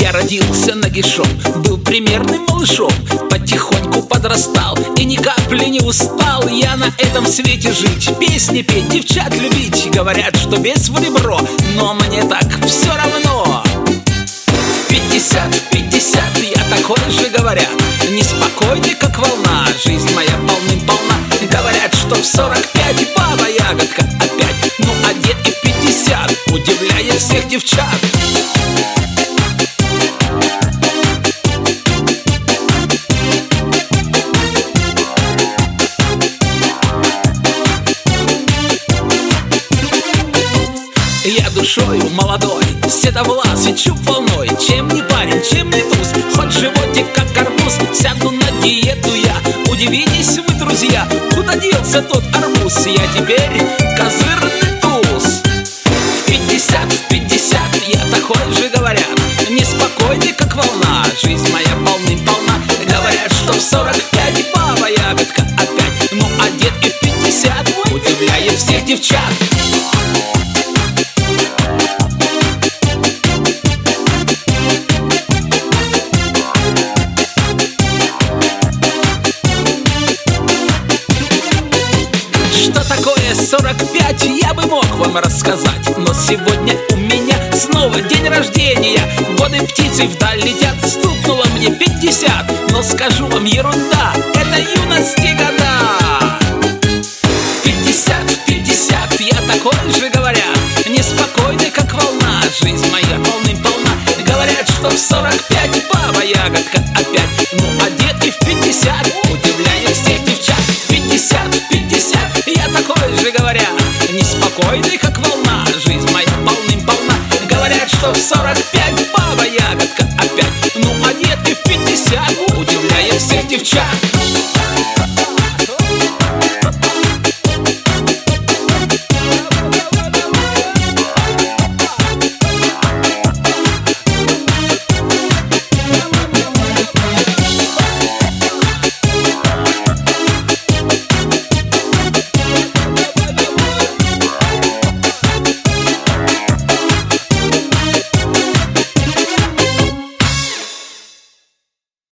Я родился нагишом, был примерным малышом, потихоньку подрастал и ни капли не устал. Я на этом свете жить, песни петь, девчат любить. Говорят, что без в ребро, но мне так все равно. В 50 я такой же, говорят, неспокойный, как волна. Жизнь моя полным-полна. Говорят, что в 45 баба ягодка опять. Ну а дед и в 50 удивляет всех девчат. Я душою молодой, седовласый, чуб волной. Чем не парень, чем не туз, хоть животик как арбуз. Сяду на диету я, удивитесь вы, друзья. Куда делся тот арбуз? Я теперь козырный туз. В 50 я такой же, говорят, неспокойный, как волна. Жизнь моя полным-полна. Говорят, что в 45 баба ягодка опять. Ну а дед и в 50 удивляет всех девчат. Что такое 45, я бы мог вам рассказать. Но сегодня у меня снова день рождения. Годы птицей вдаль летят, стукнуло мне 50. Но скажу вам, ерунда, это юности года. В 50 я такой же, говорят, неспокойный, как волна. Жизнь моя полным-полна. Говорят, что в 45 баба ягодка опять. Ну а дед и в 50 удивляет всех девчат. В 50 я такой же, говорят, неспокойный, как волна. Жизнь моя полным-полна. Говорят, что в 45 баба ягодка опять. Ну а дед и в 50 удивляет всех девчат.